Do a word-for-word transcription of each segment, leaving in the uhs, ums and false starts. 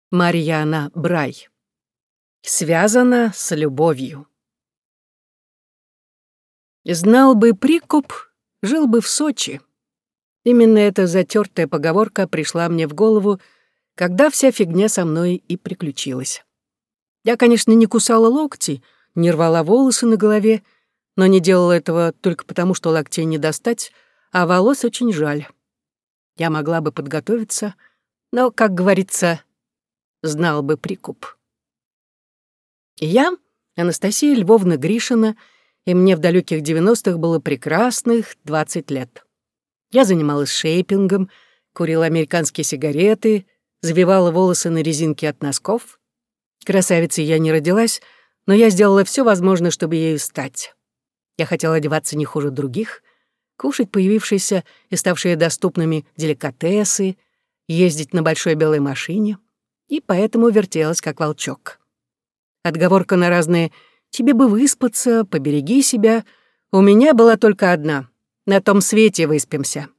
Марьяна Брай. Связано с любовью. Знал бы Прикуп, жил бы в Сочи. Именно эта затертая поговорка пришла мне в голову, когда вся фигня со мной и приключилась. Я, конечно, не кусала локти, не рвала волосы на голове, но не делала этого только потому, что локтей не достать, а волос очень жаль. Я могла бы подготовиться, но, как говорится, знал бы Прикуп. Я, Анастасия Львовна Гришина, и мне в далеких девяностых было прекрасных двадцать лет. Я занималась шейпингом, курила американские сигареты, завивала волосы на резинке от носков. Красавицей я не родилась, но я сделала все возможное, чтобы ею стать. Я хотела одеваться не хуже других, кушать появившиеся и ставшие доступными деликатесы, ездить на большой белой машине, и поэтому вертелась, как волчок. Отговорка на разные «тебе бы выспаться, побереги себя» у меня была только одна — на том свете выспимся.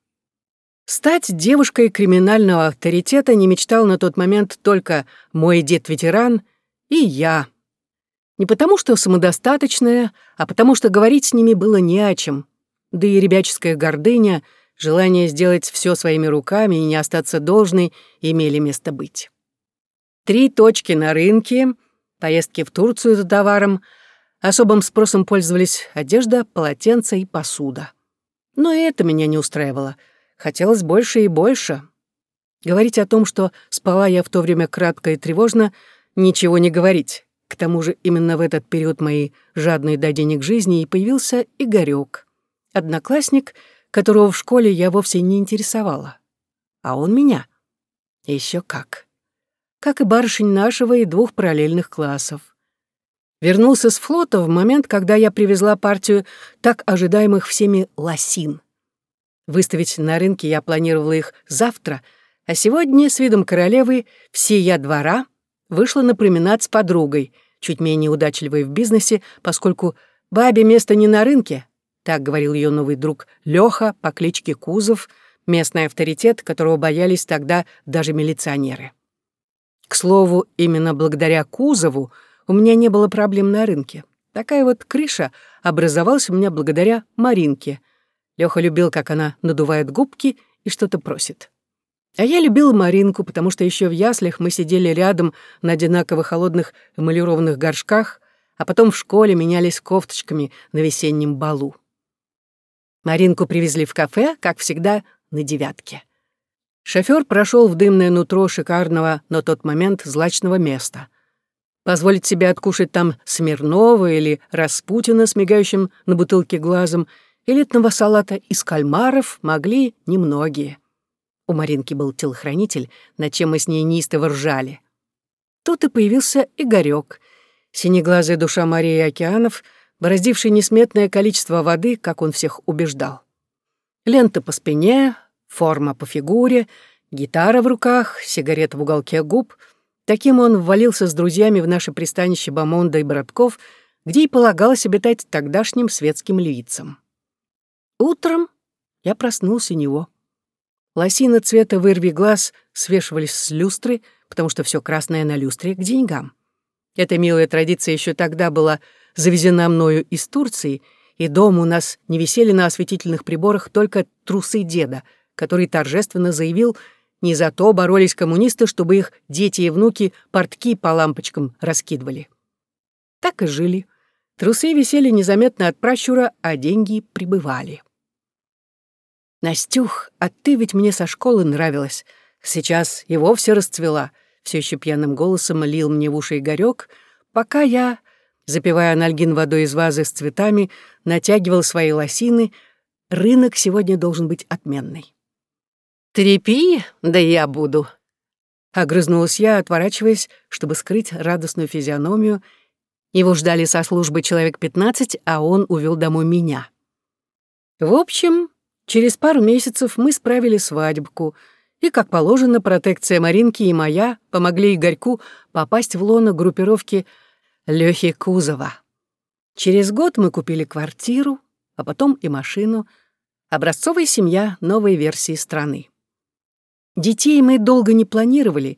Стать девушкой криминального авторитета не мечтал на тот момент только мой дед-ветеран и я. Не потому что самодостаточная, а потому что говорить с ними было не о чем. Да и ребяческая гордыня, желание сделать все своими руками и не остаться должной имели место быть. Три точки на рынке, поездки в Турцию за товаром, особым спросом пользовались одежда, полотенца и посуда. Но и это меня не устраивало. Хотелось больше и больше. Говорить о том, что спала я в то время кратко и тревожно, ничего не говорить. К тому же именно в этот период моей жадной до денег жизни и появился Игорёк, одноклассник, которого в школе я вовсе не интересовала. А он меня. И ещё как. Как и барышень нашего и двух параллельных классов. Вернулся с флота в момент, когда я привезла партию так ожидаемых всеми лосин. Выставить на рынке я планировала их завтра, а сегодня с видом королевы всея двора вышла на променад с подругой, чуть менее удачливой в бизнесе, поскольку бабе место не на рынке, так говорил ее новый друг Лёха по кличке Кузов, местный авторитет, которого боялись тогда даже милиционеры. К слову, именно благодаря Кузову у меня не было проблем на рынке. Такая вот крыша образовалась у меня благодаря Маринке. Лёха любил, как она надувает губки и что-то просит. А я любила Маринку, потому что еще в яслях мы сидели рядом на одинаково холодных эмалированных горшках, а потом в школе менялись кофточками на весеннем балу. Маринку привезли в кафе, как всегда, на девятке. Шофёр прошел в дымное нутро шикарного на тот момент злачного места. Позволить себе откушать там Смирнова или Распутина с мигающим на бутылке глазом, элитного салата из кальмаров могли немногие. У Маринки был телохранитель, над чем мы с ней неистово ржали. Тут и появился Игорёк, синеглазая душа морей и океанов, бороздивший несметное количество воды, как он всех убеждал. Лента по спине, форма по фигуре, гитара в руках, сигарета в уголке губ. Таким он ввалился с друзьями в наше пристанище Бамонда и Братков, где и полагалось обитать тогдашним светским львицам. Утром я проснулся у него. Лосины цвета вырви глаз свешивались с люстры, потому что все красное на люстре к деньгам. Эта милая традиция еще тогда была завезена мною из Турции, и дома у нас не висели на осветительных приборах только трусы деда, который торжественно заявил, не за то боролись коммунисты, чтобы их дети и внуки портки по лампочкам раскидывали. Так и жили. Трусы висели незаметно от пращура, а деньги прибывали. «Настюх, а ты ведь мне со школы нравилась. Сейчас и вовсе расцвела», — все еще пьяным голосом лил мне в уши Игорёк, пока я, запивая анальгин водой из вазы с цветами, натягивал свои лосины. Рынок сегодня должен быть отменный. «Трепи, да я буду», — огрызнулась я, отворачиваясь, чтобы скрыть радостную физиономию. Его ждали со службы человек пятнадцать, а он увел домой меня. В общем, через пару месяцев мы справили свадьбку, и, как положено, протекция Маринки и моя помогли Игорьку попасть в лоно группировки Лёхи Кузова. Через год мы купили квартиру, а потом и машину. Образцовая семья новой версии страны. Детей мы долго не планировали,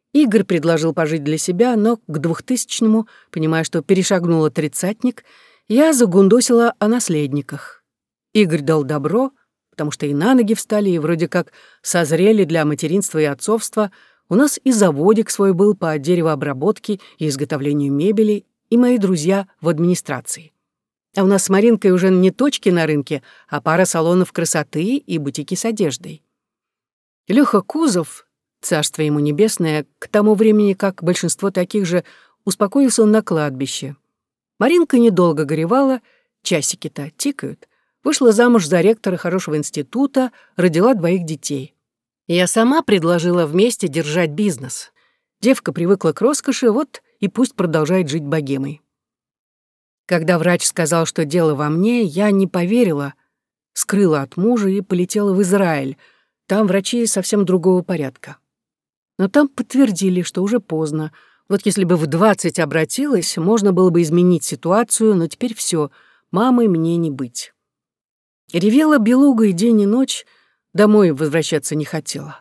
Игорь предложил пожить для себя, но к двухтысячному, понимая, что перешагнула тридцатник, я загундосила о наследниках. Игорь дал добро, потому что и на ноги встали, и вроде как созрели для материнства и отцовства. У нас и заводик свой был по деревообработке и изготовлению мебели, и мои друзья в администрации. А у нас с Маринкой уже не точки на рынке, а пара салонов красоты и бутики с одеждой. Лёха Кузов, царство ему небесное, к тому времени, как большинство таких же, успокоился он на кладбище. Маринка недолго горевала, часики-то тикают, вышла замуж за ректора хорошего института, родила двоих детей. Я сама предложила вместе держать бизнес. Девка привыкла к роскоши, вот и пусть продолжает жить богемой. Когда врач сказал, что дело во мне, я не поверила, скрыла от мужа и полетела в Израиль. Там врачи совсем другого порядка. Но там подтвердили, что уже поздно. Вот если бы в двадцать обратилась, можно было бы изменить ситуацию, но теперь все, мамой мне не быть. Ревела белугой день и ночь, домой возвращаться не хотела.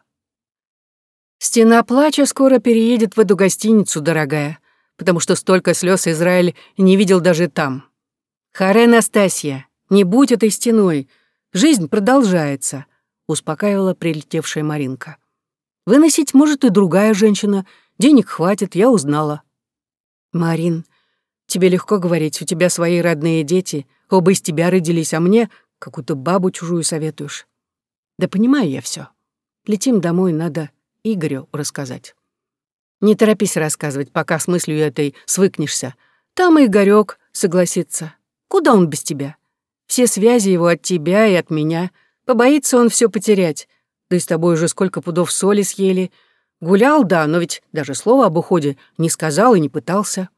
Стена плача скоро переедет в эту гостиницу, дорогая, потому что столько слез Израиль не видел даже там. Харе, Настасья, не будь этой стеной, жизнь продолжается, успокаивала прилетевшая Маринка. Выносить может и другая женщина, денег хватит, я узнала. Марин, тебе легко говорить, у тебя свои родные дети, оба из тебя родились, а мне какую-то бабу чужую советуешь. Да понимаю я все. Летим домой, надо Игорю рассказать. Не торопись рассказывать, пока с мыслью этой свыкнешься. Там и Игорёк согласится. Куда он без тебя? Все связи его от тебя и от меня. Побоится он все потерять. Да и с тобой уже сколько пудов соли съели. Гулял, да, но ведь даже слова об уходе не сказал и не пытался.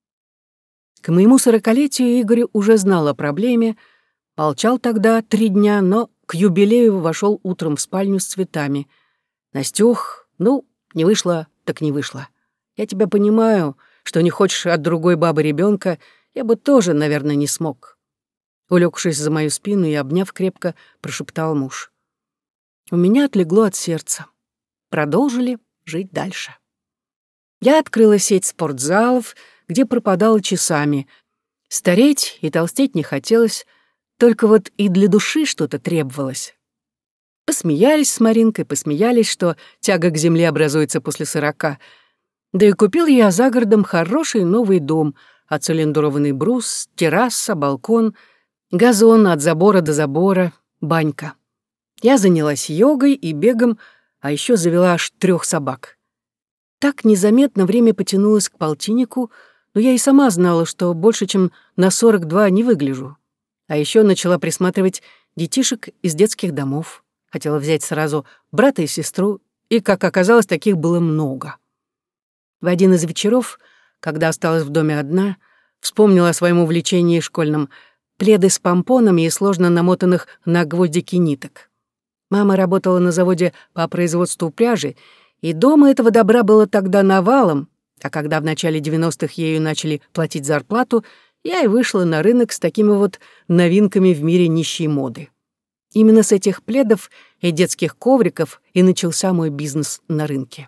К моему сорокалетию Игорь уже знал о проблеме, молчал тогда три дня, но к юбилею вошел утром в спальню с цветами. «Настюх, ну, не вышло, так не вышло. Я тебя понимаю, что не хочешь от другой бабы ребенка, я бы тоже, наверное, не смог». Улегшись за мою спину и обняв крепко, прошептал муж. У меня отлегло от сердца. Продолжили жить дальше. Я открыла сеть спортзалов, где пропадала часами. Стареть и толстеть не хотелось, только вот и для души что-то требовалось. Посмеялись с Маринкой, посмеялись, что тяга к земле образуется после сорока. Да и купил я за городом хороший новый дом, оцилиндрованный брус, терраса, балкон, газон от забора до забора, банька. Я занялась йогой и бегом, а еще завела аж трех собак. Так незаметно время потянулось к полтиннику, но я и сама знала, что больше, чем на сорок два не выгляжу. А еще начала присматривать детишек из детских домов. Хотела взять сразу брата и сестру, и, как оказалось, таких было много. В один из вечеров, когда осталась в доме одна, вспомнила о своем увлечении школьном: пледы с помпонами и сложно намотанных на гвоздики ниток. Мама работала на заводе по производству пряжи, и дома этого добра было тогда навалом, а когда в начале девяностых ею начали платить зарплату, я и вышла на рынок с такими вот новинками в мире нищей моды. Именно с этих пледов и детских ковриков и начался мой бизнес на рынке.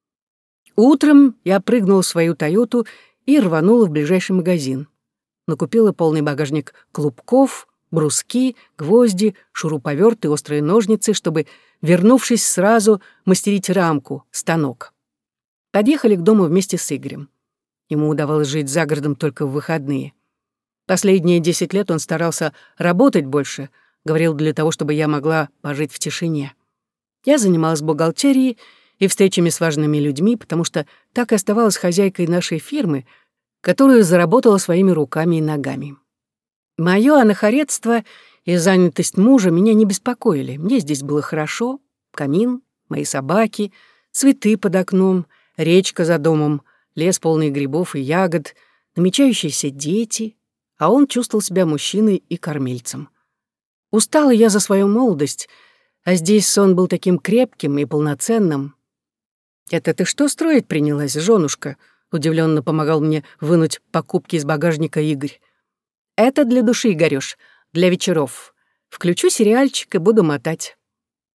Утром я прыгнула в свою «Тойоту» и рванула в ближайший магазин. Накупила полный багажник клубков, бруски, гвозди, шуруповерт и острые ножницы, чтобы, вернувшись сразу, мастерить рамку, станок. Подъехали к дому вместе с Игорем. Ему удавалось жить за городом только в выходные. Последние десять лет он старался работать больше, говорил, для того, чтобы я могла пожить в тишине. Я занималась бухгалтерией и встречами с важными людьми, потому что так и оставалась хозяйкой нашей фирмы, которую заработала своими руками и ногами. Моё анахоретство и занятость мужа меня не беспокоили. Мне здесь было хорошо: камин, мои собаки, цветы под окном, речка за домом, лес полный грибов и ягод, намечающиеся дети, а он чувствовал себя мужчиной и кормильцем. Устала я за свою молодость, а здесь сон был таким крепким и полноценным. «Это ты что строить принялась, жёнушка?» — удивлённо помогал мне вынуть покупки из багажника Игорь. «Это для души, Игорёш, для вечеров. Включу сериальчик и буду мотать».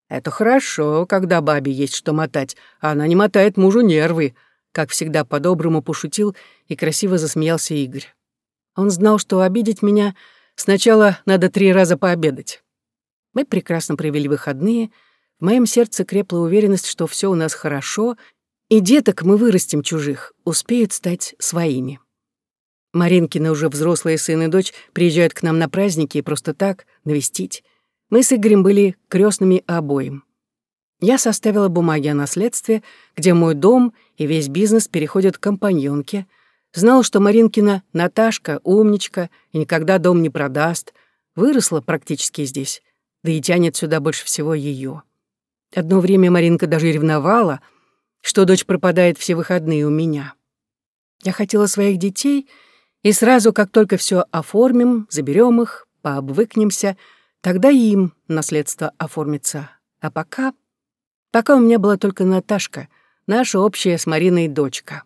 «Это хорошо, когда бабе есть что мотать, а она не мотает мужу нервы», как всегда по-доброму пошутил и красиво засмеялся Игорь. Он знал, что обидеть меня сначала надо три раза пообедать. Мы прекрасно провели выходные. В моем сердце крепла уверенность, что все у нас хорошо, и деток мы вырастим чужих, успеют стать своими. Маринкины уже взрослые сын и дочь приезжают к нам на праздники и просто так, навестить. Мы с Игорем были крестными обоим. Я составила бумаги о наследстве, где мой дом и весь бизнес переходят к компаньонке. Знал, что Маринкина Наташка умничка и никогда дом не продаст. Выросла практически здесь, да и тянет сюда больше всего ее. Одно время Маринка даже ревновала, что дочь пропадает все выходные у меня. Я хотела своих детей, и сразу, как только все оформим, заберем их, пообвыкнемся, тогда и им наследство оформится. А пока... Пока у меня была только Наташка, наша общая с Мариной дочка.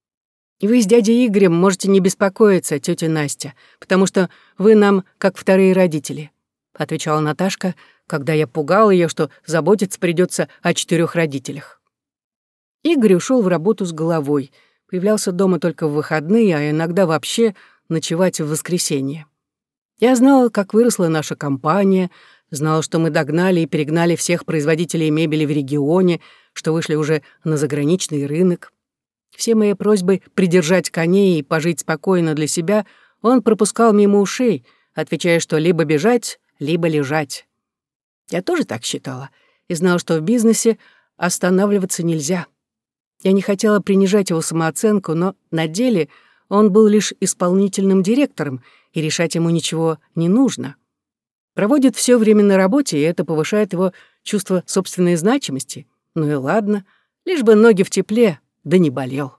И вы с дядей Игорем можете не беспокоиться, тетя Настя, потому что вы нам как вторые родители, отвечала Наташка, когда я пугал ее, что заботиться придется о четырех родителях. Игорь ушел в работу с головой, появлялся дома только в выходные, а иногда вообще ночевать в воскресенье. Я знала, как выросла наша компания, знала, что мы догнали и перегнали всех производителей мебели в регионе, что вышли уже на заграничный рынок. Все мои просьбы придержать коней и пожить спокойно для себя он пропускал мимо ушей, отвечая, что либо бежать, либо лежать. Я тоже так считала и знала, что в бизнесе останавливаться нельзя. Я не хотела принижать его самооценку, но на деле он был лишь исполнительным директором, и решать ему ничего не нужно. Проводит все время на работе, и это повышает его чувство собственной значимости. Ну и ладно, лишь бы ноги в тепле, да не болел.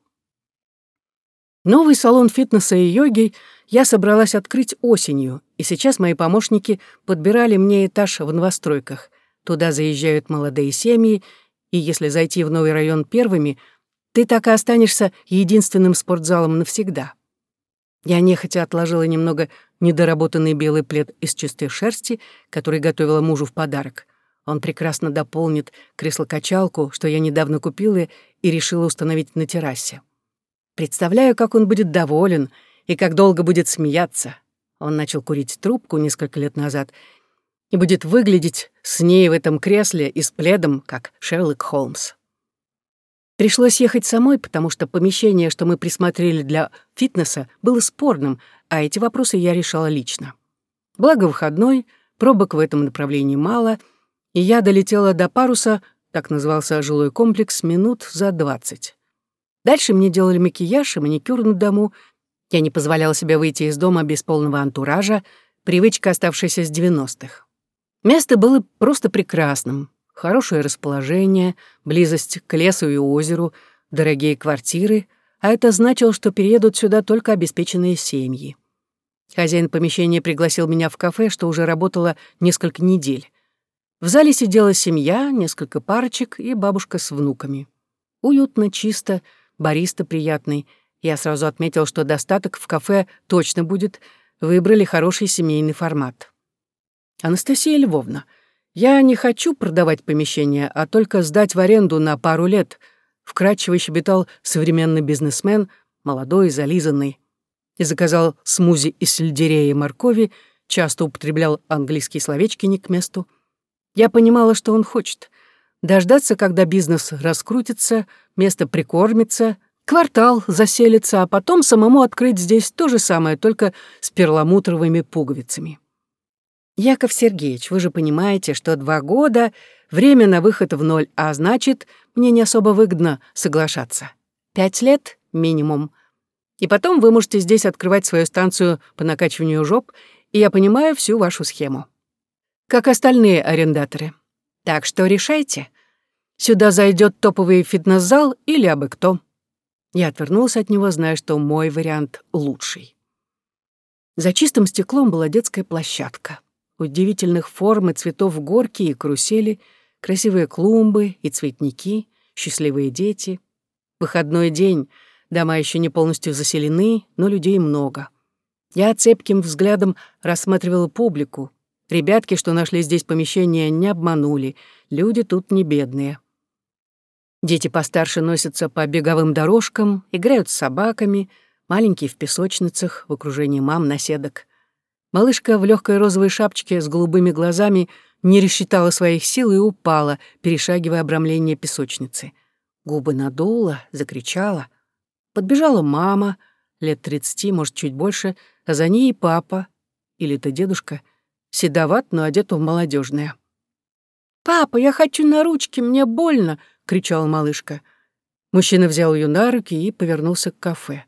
Новый салон фитнеса и йоги я собралась открыть осенью, и сейчас мои помощники подбирали мне этаж в новостройках. Туда заезжают молодые семьи, и если зайти в новый район первыми, ты так и останешься единственным спортзалом навсегда. Я нехотя отложила немного недоработанный белый плед из чистой шерсти, который готовила мужу в подарок. Он прекрасно дополнит кресло-качалку, что я недавно купила и решила установить на террасе. Представляю, как он будет доволен и как долго будет смеяться. Он начал курить трубку несколько лет назад и будет выглядеть с ней в этом кресле и с пледом, как Шерлок Холмс. Пришлось ехать самой, потому что помещение, что мы присмотрели для фитнеса, было спорным, а эти вопросы я решала лично. Благо выходной, пробок в этом направлении мало, и я долетела до Паруса, так назывался жилой комплекс, минут за двадцать. Дальше мне делали макияж и маникюр на дому. Я не позволяла себе выйти из дома без полного антуража, привычка, оставшаяся с девяностых. Место было просто прекрасным. Хорошее расположение, близость к лесу и озеру, дорогие квартиры, а это значило, что переедут сюда только обеспеченные семьи. Хозяин помещения пригласил меня в кафе, что уже работало несколько недель. В зале сидела семья, несколько парочек и бабушка с внуками. Уютно, чисто, бариста приятный. Я сразу отметил, что достаток в кафе точно будет, выбрали хороший семейный формат. «Анастасия Львовна, я не хочу продавать помещение, а только сдать в аренду на пару лет», вкратчиво щебетал современный бизнесмен, молодой, зализанный. И заказал смузи из сельдерея и моркови, часто употреблял английские словечки не к месту. Я понимала, что он хочет. Дождаться, когда бизнес раскрутится, место прикормится, квартал заселится, а потом самому открыть здесь то же самое, только с перламутровыми пуговицами. «Яков Сергеевич, вы же понимаете, что два года — время на выход в ноль, а значит, мне не особо выгодно соглашаться. Пять лет — минимум. И потом вы можете здесь открывать свою станцию по накачиванию жоп, и я понимаю всю вашу схему. Как остальные арендаторы. Так что решайте. Сюда зайдет топовый фитнес-зал или абы кто». Я отвернулся от него, зная, что мой вариант лучший. За чистым стеклом была детская площадка. Удивительных форм и цветов горки и карусели, красивые клумбы и цветники, счастливые дети. Выходной день, дома еще не полностью заселены, но людей много. Я цепким взглядом рассматривала публику. Ребятки, что нашли здесь помещение, не обманули. Люди тут не бедные. Дети постарше носятся по беговым дорожкам, играют с собаками, маленькие в песочницах, в окружении мам-наседок. Малышка в легкой розовой шапочке с голубыми глазами не рассчитала своих сил и упала, перешагивая обрамление песочницы. Губы надула, закричала. Подбежала мама, лет тридцати, может, чуть больше, а за ней и папа, или-то дедушка, седоват, но одет в молодежное. «Папа, я хочу на ручки, мне больно!» — кричала малышка. Мужчина взял ее на руки и повернулся к кафе.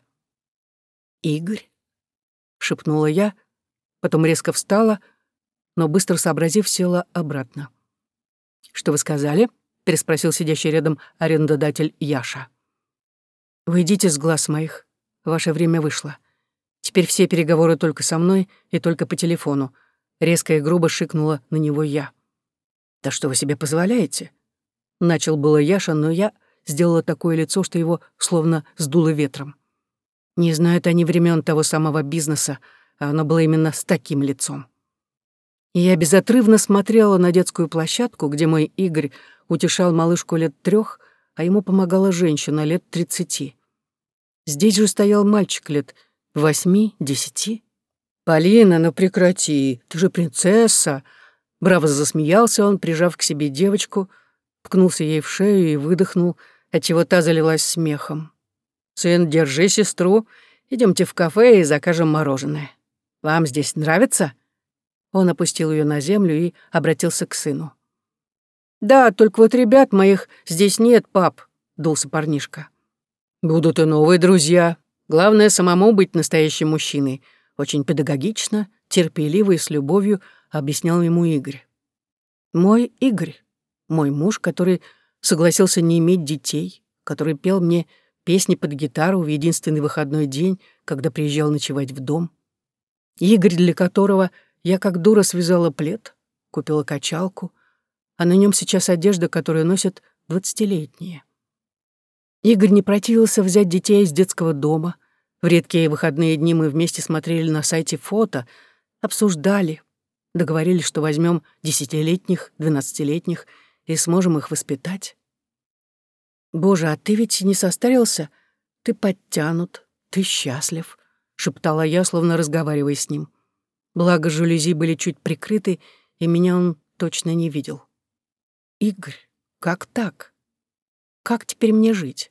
«Игорь?» — шепнула я, потом резко встала, но, быстро сообразив, села обратно. «Что вы сказали?» — переспросил сидящий рядом арендодатель Яша. «Вы идите с глаз моих. Ваше время вышло. Теперь все переговоры только со мной и только по телефону». Резко и грубо шикнула на него я. «Да что вы себе позволяете?» Начал было Яша, но я сделала такое лицо, что его словно сдуло ветром. Не знают они времен того самого бизнеса, а оно было именно с таким лицом. И я безотрывно смотрела на детскую площадку, где мой Игорь утешал малышку лет трех, а ему помогала женщина лет тридцати. Здесь же стоял мальчик лет восьми-десяти. «Полина, ну прекрати, ты же принцесса!» Браво засмеялся он, прижав к себе девочку, ткнулся ей в шею и выдохнул, отчего та залилась смехом. «Сын, держи сестру, идемте в кафе и закажем мороженое. Вам здесь нравится?» Он опустил ее на землю и обратился к сыну. «Да, только вот ребят моих здесь нет, пап», — дулся парнишка. «Будут и новые друзья. Главное, самому быть настоящим мужчиной», — очень педагогично, терпеливо и с любовью объяснял ему Игорь. Мой Игорь, мой муж, который согласился не иметь детей, который пел мне песни под гитару в единственный выходной день, когда приезжал ночевать в дом. Игорь, для которого я как дура связала плед, купила качалку, а на нем сейчас одежда, которую носят двадцатилетние. Игорь не противился взять детей из детского дома. В редкие выходные дни мы вместе смотрели на сайте фото, обсуждали, договорились, что возьмем десятилетних, двенадцатилетних и сможем их воспитать. «Боже, а ты ведь не состарился? Ты подтянут, ты счастлив», — шептала я, словно разговаривая с ним. Благо, жалюзи были чуть прикрыты, и меня он точно не видел. «Игорь, как так? Как теперь мне жить?»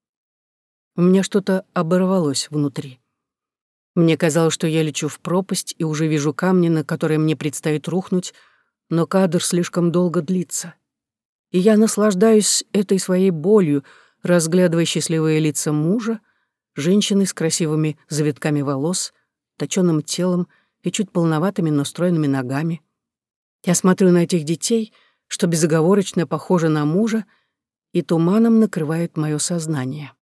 У меня что-то оборвалось внутри. Мне казалось, что я лечу в пропасть и уже вижу камни, на которые мне предстоит рухнуть, но кадр слишком долго длится. И я наслаждаюсь этой своей болью, разглядывая счастливые лица мужа, женщины с красивыми завитками волос, точёным телом и чуть полноватыми, но стройными ногами. Я смотрю на этих детей, что безоговорочно похожи на мужа, и туманом накрывает моё сознание.